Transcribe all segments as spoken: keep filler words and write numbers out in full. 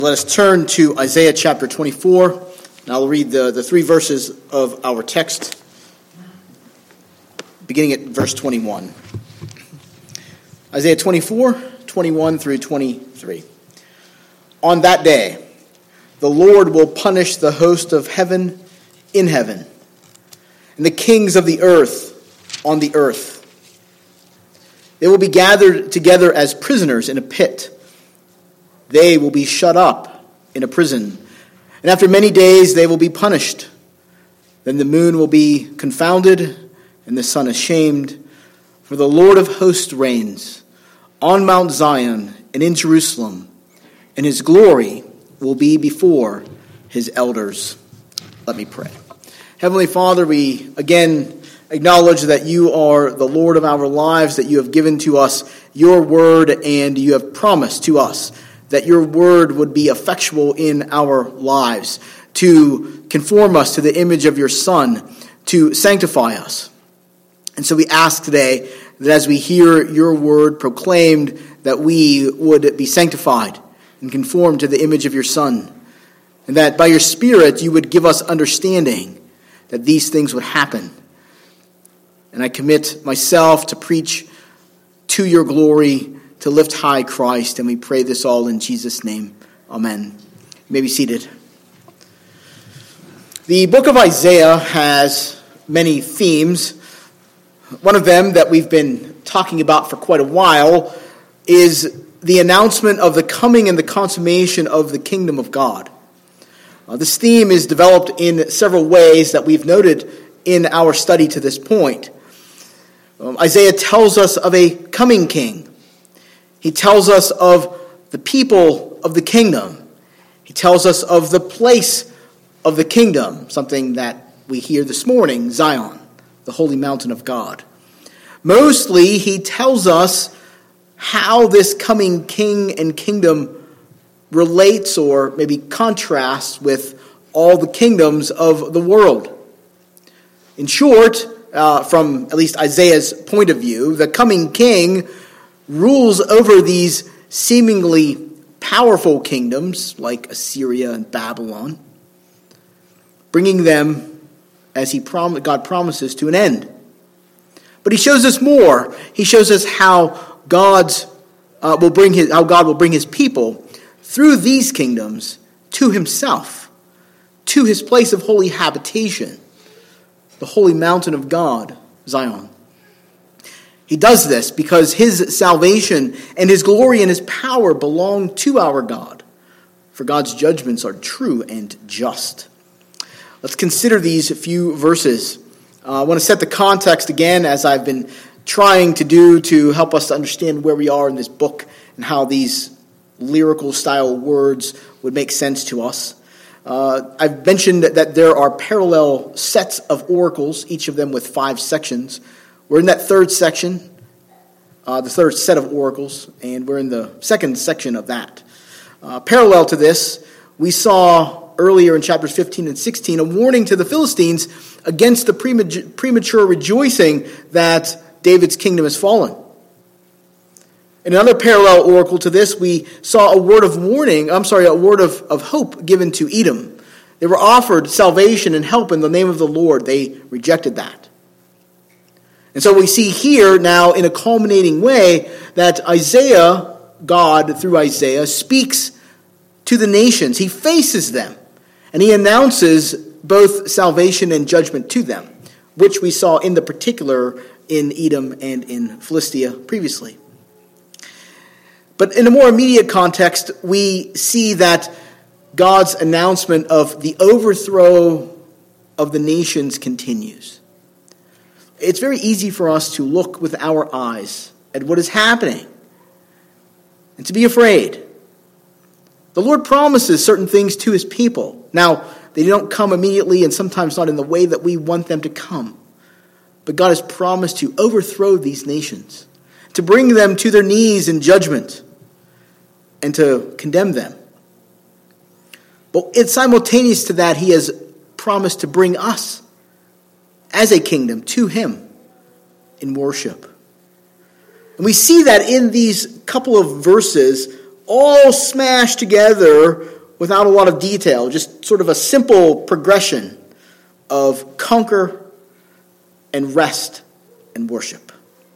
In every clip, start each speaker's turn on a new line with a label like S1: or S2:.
S1: Let us turn to Isaiah chapter twenty-four, and I'll read the, the three verses of our text, beginning at verse twenty-one. Isaiah twenty-four, twenty-one through twenty-three. On that day, the Lord will punish the host of heaven in heaven, and the kings of the earth on the earth. They will be gathered together as prisoners in a pit. They will be shut up in a prison, and after many days they will be punished. Then the moon will be confounded, and the sun ashamed, for the Lord of hosts reigns on Mount Zion and in Jerusalem, and his glory will be before his elders. Let me pray. Heavenly Father, we again acknowledge that you are the Lord of our lives, that you have given to us your word, and you have promised to us that your word would be effectual in our lives, to conform us to the image of your Son, to sanctify us. And so we ask today that as we hear your word proclaimed, that we would be sanctified and conformed to the image of your Son, and that by your Spirit you would give us understanding that these things would happen. And I commit myself to preach to your glory, to lift high Christ, and we pray this all in Jesus' name. Amen. You may be seated. The book of Isaiah has many themes. One of them that we've been talking about for quite a while is the announcement of the coming and the consummation of the kingdom of God. Uh, this theme is developed in several ways that we've noted in our study to this point. Um, Isaiah tells us of a coming king. He tells us of the people of the kingdom. He tells us of the place of the kingdom, something that we hear this morning, Zion, the holy mountain of God. Mostly, he tells us how this coming king and kingdom relates or maybe contrasts with all the kingdoms of the world. In short, uh, from at least Isaiah's point of view, the coming king rules over these seemingly powerful kingdoms like Assyria and Babylon, bringing them, as he prom- God promises, to an end. But he shows us more. He shows us how God's uh, will bring his how God will bring his people through these kingdoms to himself, to his place of holy habitation, the holy mountain of God, Zion. He does this because his salvation and his glory and his power belong to our God, for God's judgments are true and just. Let's consider these few verses. Uh, I want to set the context again, as I've been trying to do, to help us to understand where we are in this book and how these lyrical style words would make sense to us. Uh, I've mentioned that, that there are parallel sets of oracles, each of them with five sections. We're in that third section, uh, the third set of oracles, and we're in the second section of that. Uh, parallel to this, we saw earlier in chapters fifteen and sixteen a warning to the Philistines against the premature rejoicing that David's kingdom has fallen. In another parallel oracle to this, we saw a word of warning, I'm sorry, a word of, of hope given to Edom. They were offered salvation and help in the name of the Lord. They rejected that. And so we see here now in a culminating way that Isaiah, God through Isaiah, speaks to the nations. He faces them and he announces both salvation and judgment to them, which we saw in the particular in Edom and in Philistia previously. But in a more immediate context, we see that God's announcement of the overthrow of the nations continues. It's very easy for us to look with our eyes at what is happening and to be afraid. The Lord promises certain things to his people. Now, they don't come immediately and sometimes not in the way that we want them to come. But God has promised to overthrow these nations, to bring them to their knees in judgment, and to condemn them. But it's simultaneous to that, he has promised to bring us as a kingdom to him in worship. And we see that in these couple of verses all smashed together without a lot of detail, just sort of a simple progression of conquer and rest and worship.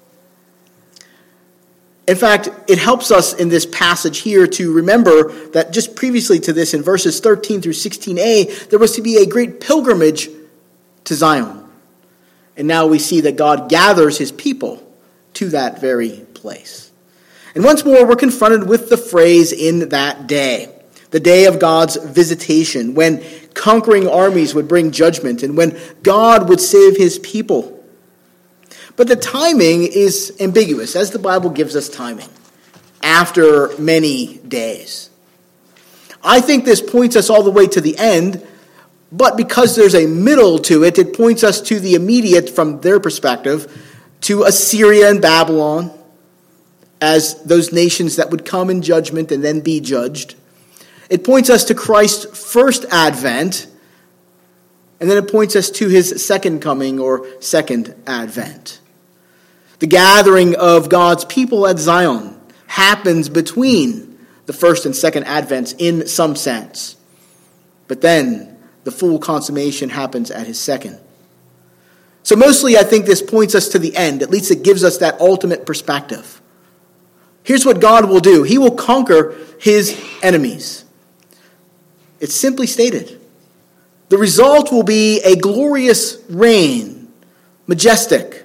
S1: In fact, it helps us in this passage here to remember that just previously to this, in verses thirteen through sixteen a, there was to be a great pilgrimage to Zion. And now we see that God gathers his people to that very place. And once more, we're confronted with the phrase "in that day," the day of God's visitation, when conquering armies would bring judgment and when God would save his people. But the timing is ambiguous, as the Bible gives us timing, after many days. I think this points us all the way to the end, but because there's a middle to it, it points us to the immediate, from their perspective, to Assyria and Babylon, as those nations that would come in judgment and then be judged. It points us to Christ's first advent, and then it points us to his second coming or second advent. The gathering of God's people at Zion happens between the first and second advents in some sense. But then the full consummation happens at his second. So mostly I think this points us to the end. At least it gives us that ultimate perspective. Here's what God will do. He will conquer his enemies. It's simply stated. The result will be a glorious reign, majestic,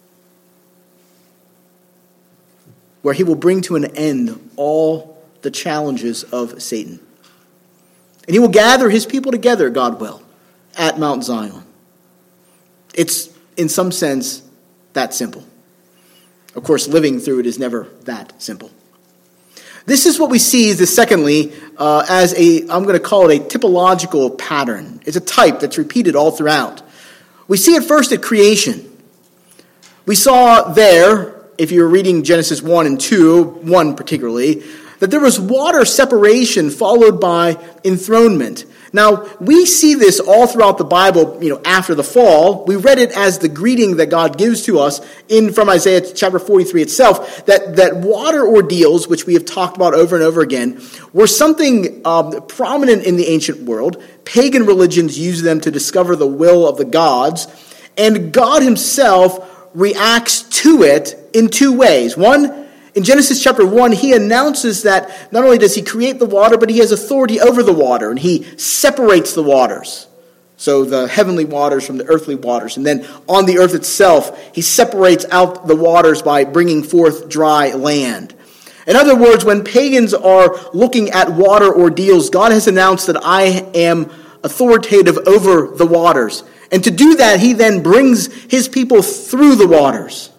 S1: where he will bring to an end all the challenges of Satan. And he will gather his people together, God will, at Mount Zion. It's, in some sense, that simple. Of course, living through it is never that simple. This is what we see, the secondly, uh, as a, I'm going to call it a typological pattern. It's a type that's repeated all throughout. We see it first at creation. We saw there, if you're reading Genesis one and two, one particularly, that there was water separation followed by enthronement. Now, we see this all throughout the Bible, you know, after the fall. We read it as the greeting that God gives to us in from Isaiah chapter forty-three itself, that, that water ordeals, which we have talked about over and over again, were something um, prominent in the ancient world. Pagan religions used them to discover the will of the gods, and God himself reacts to it in two ways. One, in Genesis chapter one, he announces that not only does he create the water, but he has authority over the water, and he separates the waters. So the heavenly waters from the earthly waters. And then on the earth itself, he separates out the waters by bringing forth dry land. In other words, when pagans are looking at water ordeals, God has announced that I am authoritative over the waters. And to do that, he then brings his people through the waters.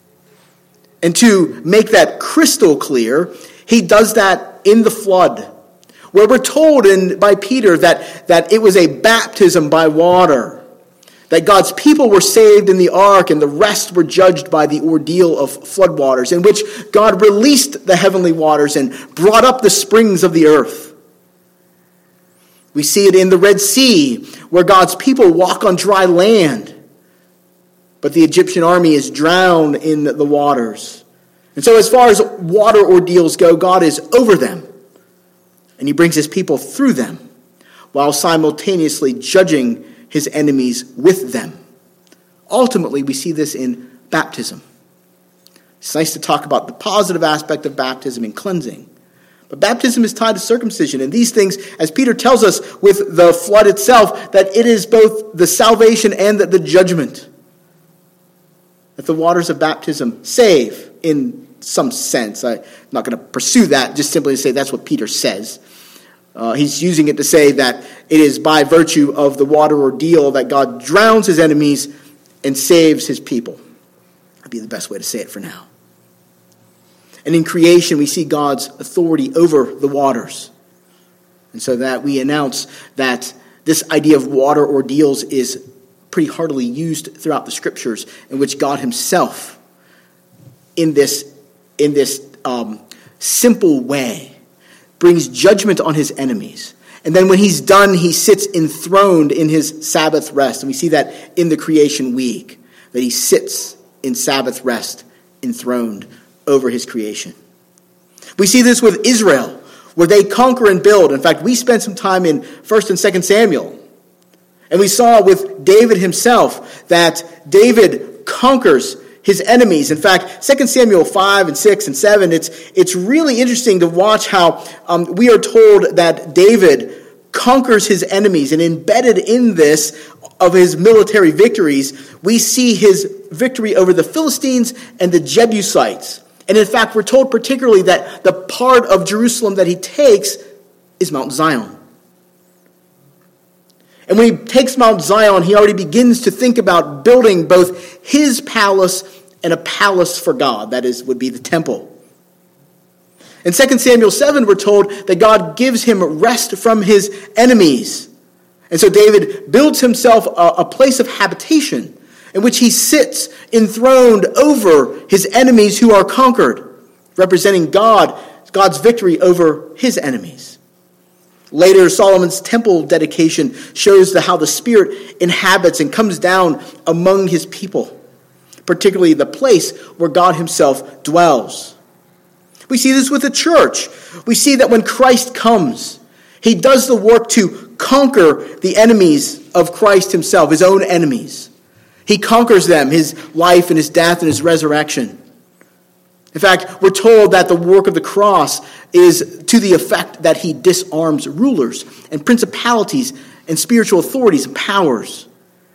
S1: And to make that crystal clear, he does that in the flood, where we're told in, by Peter that, that it was a baptism by water, that God's people were saved in the ark and the rest were judged by the ordeal of floodwaters, in which God released the heavenly waters and brought up the springs of the earth. We see it in the Red Sea, where God's people walk on dry land, but the Egyptian army is drowned in the waters. And so as far as water ordeals go, God is over them, and he brings his people through them, while simultaneously judging his enemies with them. Ultimately, we see this in baptism. It's nice to talk about the positive aspect of baptism and cleansing. But baptism is tied to circumcision. And these things, as Peter tells us with the flood itself, that it is both the salvation and the judgment. That the waters of baptism save in some sense. I'm not going to pursue that, just simply to say that's what Peter says. Uh, he's using it to say that it is by virtue of the water ordeal that God drowns his enemies and saves his people. That'd be the best way to say it for now. And in creation, we see God's authority over the waters. And so that we announce that this idea of water ordeals is pretty heartily used throughout the scriptures, in which God himself, in this, in this um, simple way, brings judgment on his enemies. And then when he's done, he sits enthroned in his Sabbath rest. And we see that in the creation week, that he sits in Sabbath rest enthroned over his creation. We see this with Israel, where they conquer and build. In fact, we spent some time in First and Second Samuel. And we saw with David himself that David conquers his enemies. In fact, Second Samuel five and six and seven, it's, it's really interesting to watch how um, we are told that David conquers his enemies. And embedded in this, of his military victories, we see his victory over the Philistines and the Jebusites. And in fact, we're told particularly that the part of Jerusalem that he takes is Mount Zion. And when he takes Mount Zion, he already begins to think about building both his palace and a palace for God. That is, would be the temple. In Second Samuel seven, we're told that God gives him rest from his enemies. And so David builds himself a, a place of habitation in which he sits enthroned over his enemies who are conquered, representing God, God's victory over his enemies. Later, Solomon's temple dedication shows the, how the Spirit inhabits and comes down among his people, particularly the place where God himself dwells. We see this with the church. We see that when Christ comes, he does the work to conquer the enemies of Christ himself, his own enemies. He conquers them, his life and his death and his resurrection. In fact, we're told that the work of the cross is to the effect that he disarms rulers and principalities and spiritual authorities and powers,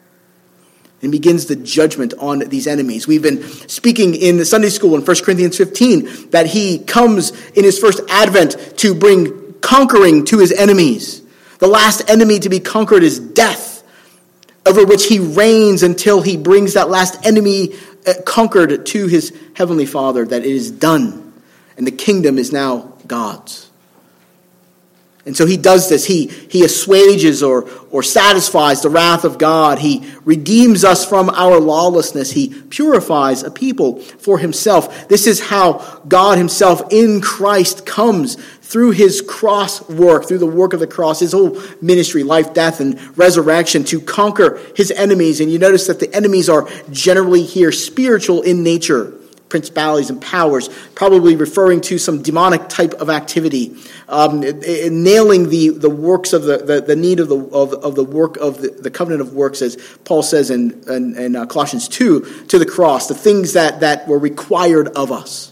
S1: and begins the judgment on these enemies. We've been speaking in the Sunday school in First Corinthians fifteen that he comes in his first advent to bring conquering to his enemies. The last enemy to be conquered is death, over which he reigns until he brings that last enemy conquered to his heavenly Father, that it is done, and the kingdom is now God's. And so he does this. He, he assuages or, or satisfies the wrath of God. He redeems us from our lawlessness. He purifies a people for himself. This is how God himself in Christ comes through his cross work, through the work of the cross, his whole ministry, life, death, and resurrection, to conquer his enemies. And you notice that the enemies are generally here spiritual in nature, principalities and powers, probably referring to some demonic type of activity, um, nailing the, the works of the, the, the need of the of, of the work of the, the covenant of works, as Paul says in, in, in uh, Colossians two, to the cross, the things that, that were required of us.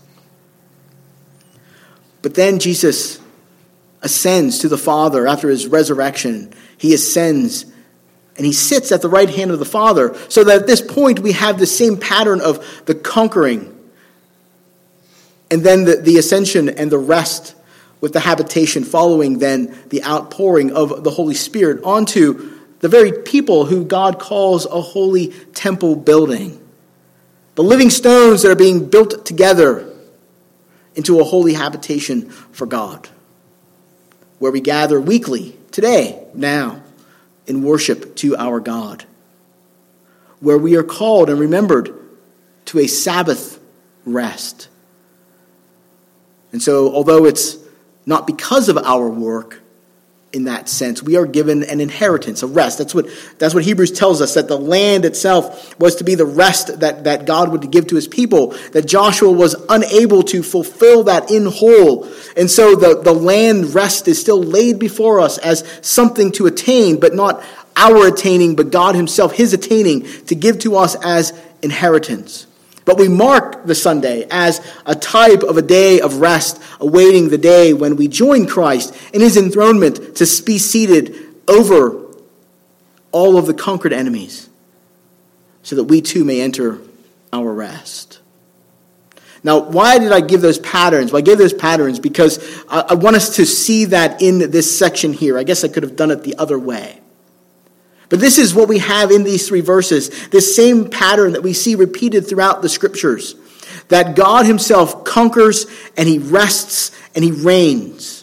S1: But then Jesus ascends to the Father after his resurrection. He ascends and he sits at the right hand of the Father, so that at this point we have the same pattern of the conquering, and then the, the ascension and the rest with the habitation following, then the outpouring of the Holy Spirit onto the very people who God calls a holy temple building. The living stones that are being built together into a holy habitation for God, where we gather weekly, today, now, in worship to our God, where we are called and remembered to a Sabbath rest. And so, although it's not because of our work in that sense, we are given an inheritance, a rest. That's what that's what Hebrews tells us, that the land itself was to be the rest that, that God would give to his people, that Joshua was unable to fulfill that in whole. And so the, the land rest is still laid before us as something to attain, but not our attaining, but God himself, his attaining, to give to us as inheritance. But we mark the Sunday as a type of a day of rest, awaiting the day when we join Christ in his enthronement to be seated over all of the conquered enemies, so that we too may enter our rest. Now, why did I give those patterns? Well, I gave those patterns because I want us to see that in this section here. I guess I could have done it the other way. But this is what we have in these three verses, this same pattern that we see repeated throughout the scriptures, that God himself conquers and he rests and he reigns.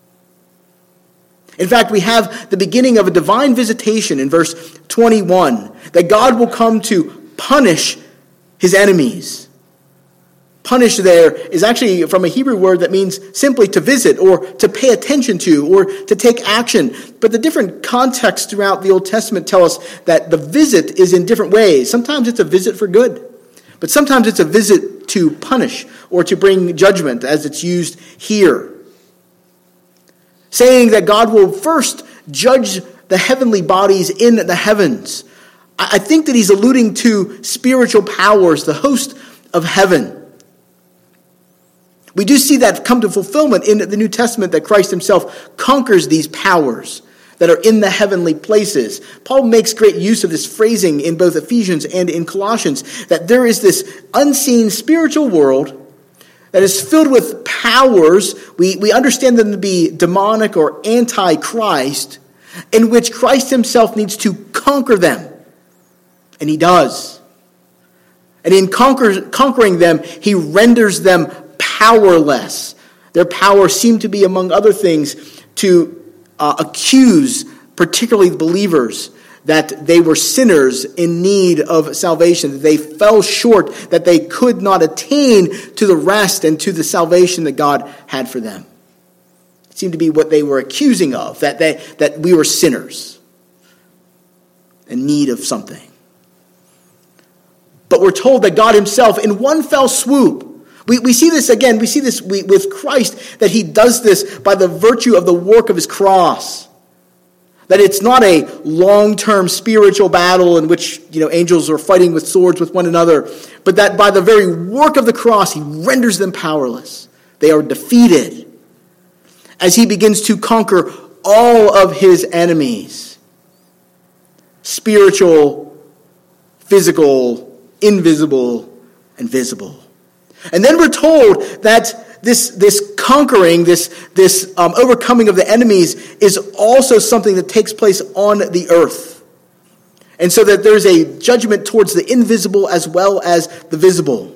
S1: In fact, we have the beginning of a divine visitation in verse twenty-one, that God will come to punish his enemies. Punish there is actually from a Hebrew word that means simply to visit or to pay attention to or to take action. But the different contexts throughout the Old Testament tell us that the visit is in different ways. Sometimes it's a visit for good, but sometimes it's a visit to punish or to bring judgment, as it's used here. saying that God will first judge the heavenly bodies in the heavens. I think that he's alluding to spiritual powers, the host of heaven. We do see that come to fulfillment in the New Testament, that Christ himself conquers these powers that are in the heavenly places. Paul makes great use of this phrasing in both Ephesians and in Colossians, that there is this unseen spiritual world that is filled with powers. We, we understand them to be demonic or anti-Christ, in which Christ himself needs to conquer them. And he does. And in conquer, conquering them, he renders them powerless. Their power seemed to be, among other things, to uh, accuse particularly the believers that they were sinners in need of salvation, that they fell short, that they could not attain to the rest and to the salvation that God had for them. It seemed to be what they were accusing of, that they, that we were sinners in need of something. But we're told that God himself, in one fell swoop, we, we see this again, we see this we, with Christ, that he does this by the virtue of the work of his cross. That it's not a long-term spiritual battle in which, you know, angels are fighting with swords with one another, but that by the very work of the cross, he renders them powerless. They are defeated as he begins to conquer all of his enemies. Spiritual, physical, invisible, and visible. And then we're told that this, this conquering, this, this um, overcoming of the enemies is also something that takes place on the earth. And so that there's a judgment towards the invisible as well as the visible.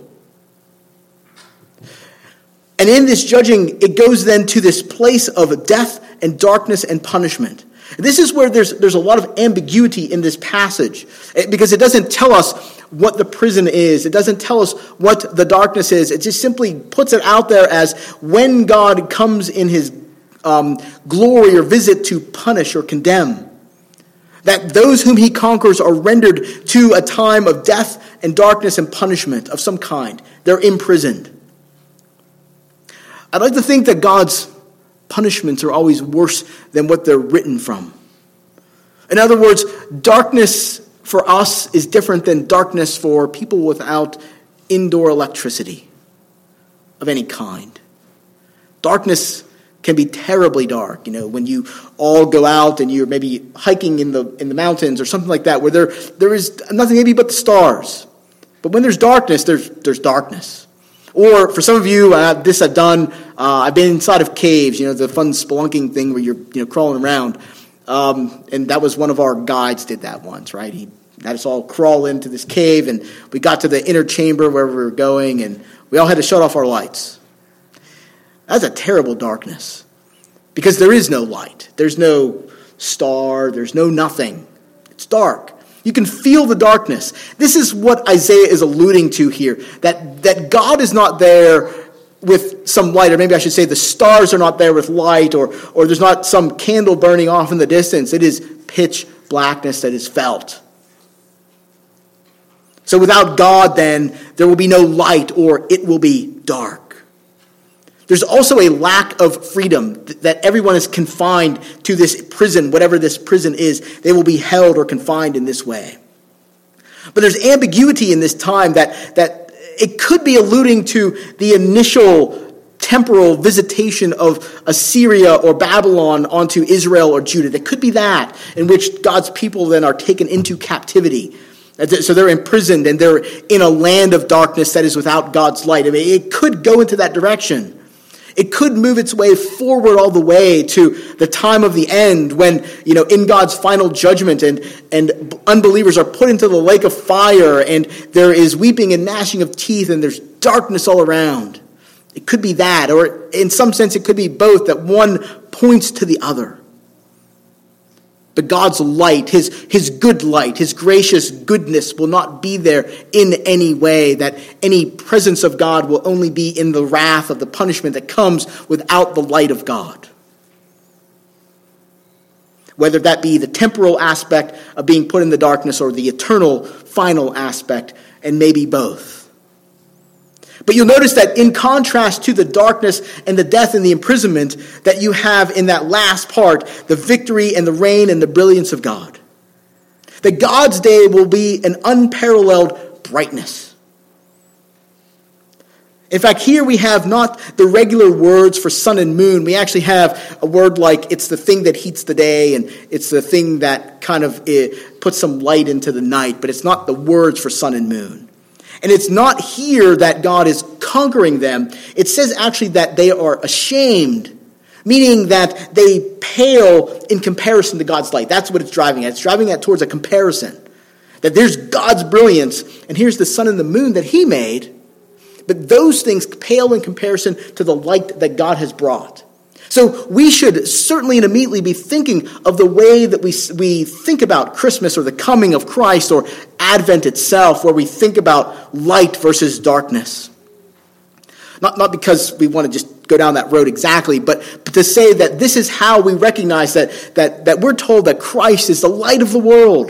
S1: And in this judging, it goes then to this place of death and darkness and punishment. This is where there's there's a lot of ambiguity in this passage, because it doesn't tell us what the prison is. It doesn't tell us what the darkness is. It just simply puts it out there as when God comes in his um, glory or visit to punish or condemn, that those whom he conquers are rendered to a time of death and darkness and punishment of some kind. They're imprisoned. I'd like to think that God's punishments are always worse than what they're written from. In other words, darkness for us is different than darkness for people without indoor electricity of any kind. Darkness can be terribly dark, you know, when you all go out and you're maybe hiking in the in the mountains or something like that, where there there is nothing maybe but the stars. But when there's darkness, there's there's darkness. Or for some of you, uh, this I've done. Uh, I've been inside of caves. You know, the fun spelunking thing where you're you know crawling around. Um, and that was one of our guides did that once, right? He had us all crawl into this cave, and we got to the inner chamber where we were going, and we all had to shut off our lights. That's a terrible darkness, because there is no light. There's no star. There's no nothing. It's dark. You can feel the darkness. This is what Isaiah is alluding to here, that, that God is not there with some light, or maybe I should say the stars are not there with light, or, or there's not some candle burning off in the distance. It is pitch blackness that is felt. So without God, then, there will be no light, or it will be dark. There's also a lack of freedom, that everyone is confined to this prison, whatever this prison is. They will be held or confined in this way. But there's ambiguity in this time that, that it could be alluding to the initial temporal visitation of Assyria or Babylon onto Israel or Judah. It could be that, in which God's people then are taken into captivity. So they're imprisoned and they're in a land of darkness that is without God's light. I mean, it could go into that direction. It could move its way forward all the way to the time of the end when, you know, in God's final judgment and, and unbelievers are put into the lake of fire and there is weeping and gnashing of teeth and there's darkness all around. It could be that, or in some sense it could be both, that one points to the other. But God's light, his, his good light, his gracious goodness will not be there in any way, that any presence of God will only be in the wrath of the punishment that comes without the light of God. Whether that be the temporal aspect of being put in the darkness or the eternal final aspect, and maybe both. But you'll notice that in contrast to the darkness and the death and the imprisonment, that you have in that last part the victory and the reign and the brilliance of God. That God's day will be an unparalleled brightness. In fact, here we have not the regular words for sun and moon. We actually have a word like it's the thing that heats the day and it's the thing that kind of it, puts some light into the night, but it's not the words for sun and moon. And it's not here that God is conquering them. It says actually that they are ashamed, meaning that they pale in comparison to God's light. That's what it's driving at. It's driving at towards a comparison. That there's God's brilliance, and here's the sun and the moon that he made, but those things pale in comparison to the light that God has brought. So we should certainly and immediately be thinking of the way that we, we think about Christmas or the coming of Christ or Advent itself, where we think about light versus darkness. Not, not because we want to just go down that road exactly, but, but to say that this is how we recognize that, that, that we're told that Christ is the light of the world.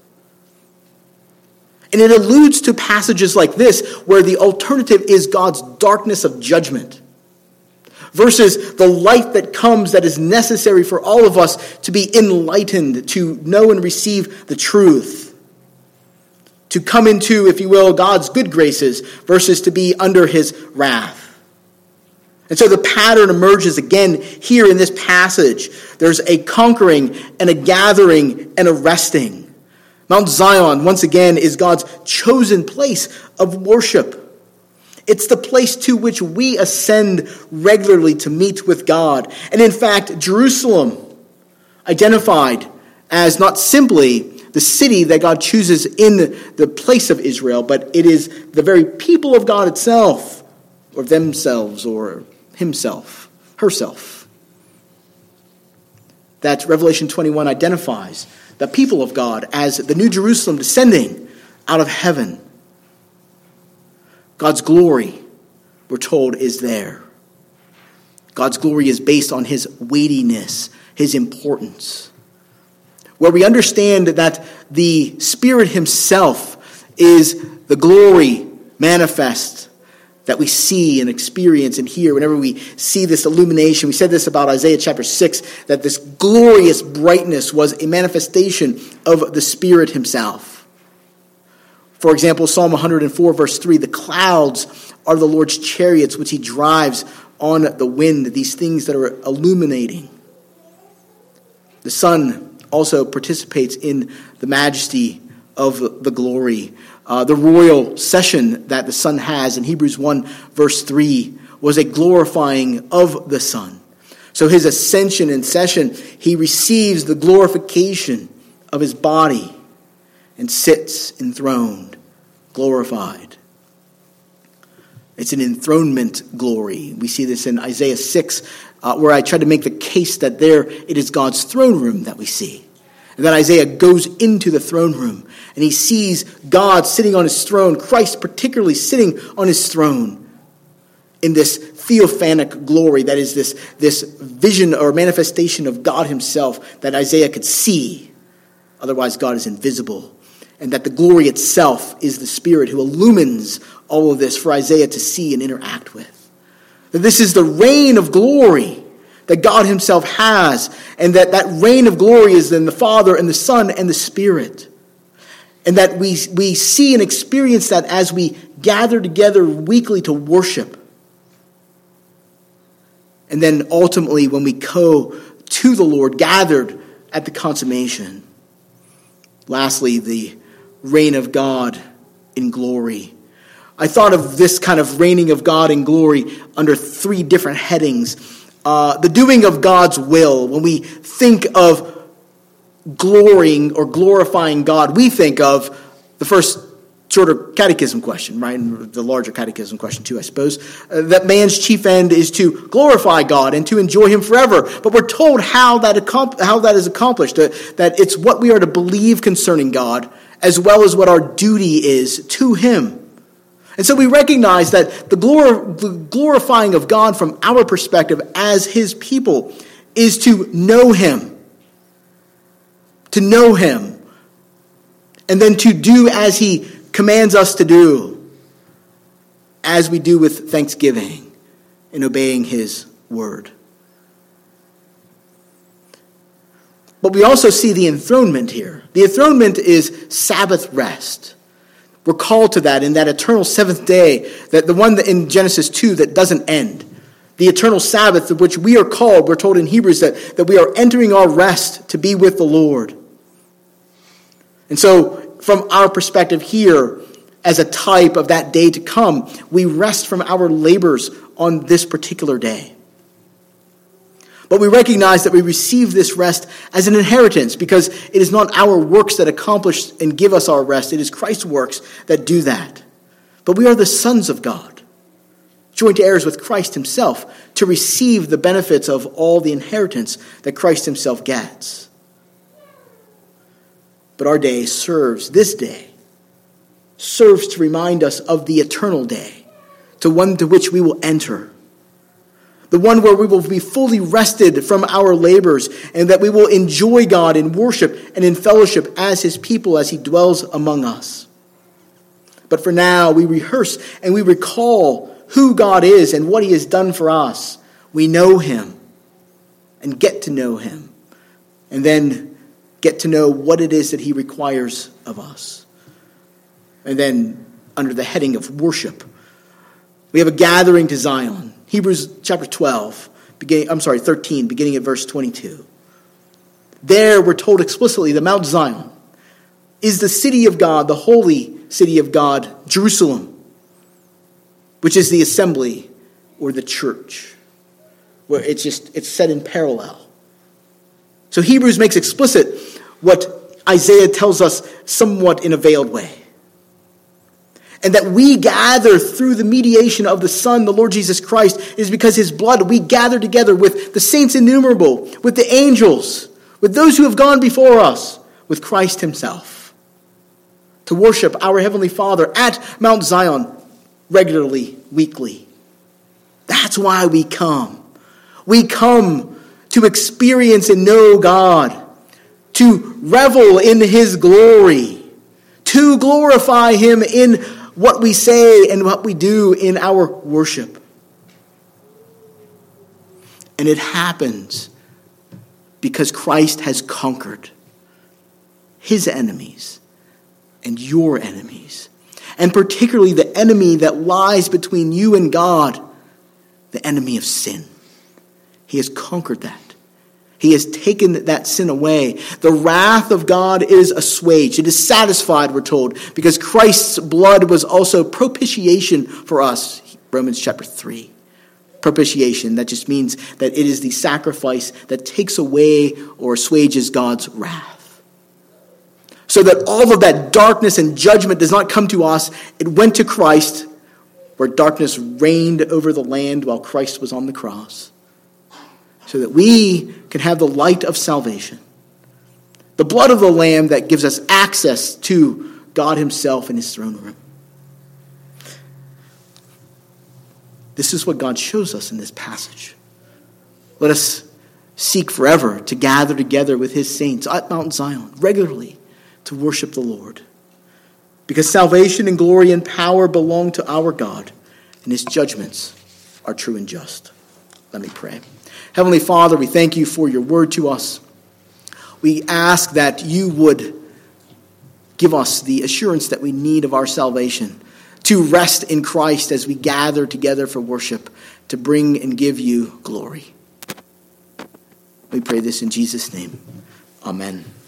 S1: And it alludes to passages like this where the alternative is God's darkness of judgment versus the light that comes that is necessary for all of us to be enlightened, to know and receive the truth, to come into, if you will, God's good graces versus to be under his wrath. And so the pattern emerges again here in this passage. There's a conquering and a gathering and a resting. Mount Zion, once again, is God's chosen place of worship. It's the place to which we ascend regularly to meet with God. And in fact, Jerusalem, identified as not simply the city that God chooses in the place of Israel, but it is the very people of God itself, or themselves, or himself, herself. That Revelation twenty-one identifies the people of God as the New Jerusalem descending out of heaven. God's glory, we're told, is there. God's glory is based on his weightiness, his importance. Where we understand that the Spirit himself is the glory manifest that we see and experience and hear whenever we see this illumination. We said this about Isaiah chapter six, that this glorious brightness was a manifestation of the Spirit himself. For example, Psalm one hundred four, verse three, the clouds are the Lord's chariots, which he drives on the wind, these things that are illuminating. The sun also participates in the majesty of the glory. Uh, the royal session that the sun has in Hebrews one, verse three, was a glorifying of the sun. So his ascension and session, he receives the glorification of his body and sits enthroned, glorified. It's an enthronement glory. We see this in Isaiah six, uh, where I tried to make the case that there it is God's throne room that we see. And then Isaiah goes into the throne room and he sees God sitting on his throne, Christ particularly sitting on his throne in this theophanic glory, that is this, this vision or manifestation of God himself that Isaiah could see. Otherwise, God is invisible. And that the glory itself is the Spirit who illumines all of this for Isaiah to see and interact with. That this is the reign of glory that God himself has, and that that reign of glory is in the Father and the Son and the Spirit. And that we, we see and experience that as we gather together weekly to worship. And then ultimately when we go to the Lord, gathered at the consummation. Lastly, the reign of God in glory. I thought of this kind of reigning of God in glory under three different headings. Uh, the doing of God's will. When we think of glorying or glorifying God, we think of the first sort of catechism question, right? And the larger catechism question too, I suppose. Uh, that man's chief end is to glorify God and to enjoy him forever. But we're told how that, accom- how that is accomplished. Uh, that it's what we are to believe concerning God, as well as what our duty is to him. And so we recognize that the, glor- the glorifying of God from our perspective as his people is to know him. To know him. And then to do as he commands us to do. as we do with thanksgiving in obeying his word. But we also see the enthronement here. The enthronement is Sabbath rest. We're called to that in that eternal seventh day, that the one that in Genesis two that doesn't end. The eternal Sabbath of which we are called, we're told in Hebrews that, that we are entering our rest to be with the Lord. And so, from our perspective here, as a type of that day to come, we rest from our labors on this particular day. But we recognize that we receive this rest as an inheritance because it is not our works that accomplish and give us our rest. It is Christ's works that do that. But we are the sons of God, joint heirs with Christ himself, to receive the benefits of all the inheritance that Christ himself gets. But our day serves, this day, serves to remind us of the eternal day, to one to which we will enter. The one where we will be fully rested from our labors and that we will enjoy God in worship and in fellowship as his people as he dwells among us. But for now, we rehearse and we recall who God is and what he has done for us. We know him and get to know him and then get to know what it is that he requires of us. And then under the heading of worship, we have a gathering to Zion. Hebrews chapter twelve, beginning, I'm sorry, thirteen, beginning at verse twenty-two. There we're told explicitly that Mount Zion is the city of God, the holy city of God, Jerusalem, which is the assembly or the church, where it's just, it's set in parallel. So Hebrews makes explicit what Isaiah tells us somewhat in a veiled way. And that we gather through the mediation of the Son, the Lord Jesus Christ, is because his blood, we gather together with the saints innumerable, with the angels, with those who have gone before us, with Christ himself, to worship our Heavenly Father at Mount Zion regularly, weekly. That's why we come. We come to experience and know God, to revel in his glory, to glorify him in what we say and what we do in our worship. And it happens because Christ has conquered his enemies and your enemies. And particularly the enemy that lies between you and God, the enemy of sin. He has conquered that. He has taken that sin away. The wrath of God is assuaged. It is satisfied, we're told, because Christ's blood was also propitiation for us. Romans chapter three. Propitiation, that just means that it is the sacrifice that takes away or assuages God's wrath. So that all of that darkness and judgment does not come to us. It went to Christ, where darkness reigned over the land while Christ was on the cross. So that we can have the light of salvation. The blood of the Lamb that gives us access to God himself in his throne room. This is what God shows us in this passage. Let us seek forever to gather together with his saints at Mount Zion regularly to worship the Lord. Because salvation and glory and power belong to our God, and his judgments are true and just. Let me pray. Heavenly Father, we thank you for your word to us. We ask that you would give us the assurance that we need of our salvation, to rest in Christ as we gather together for worship, to bring and give you glory. We pray this in Jesus' name. Amen.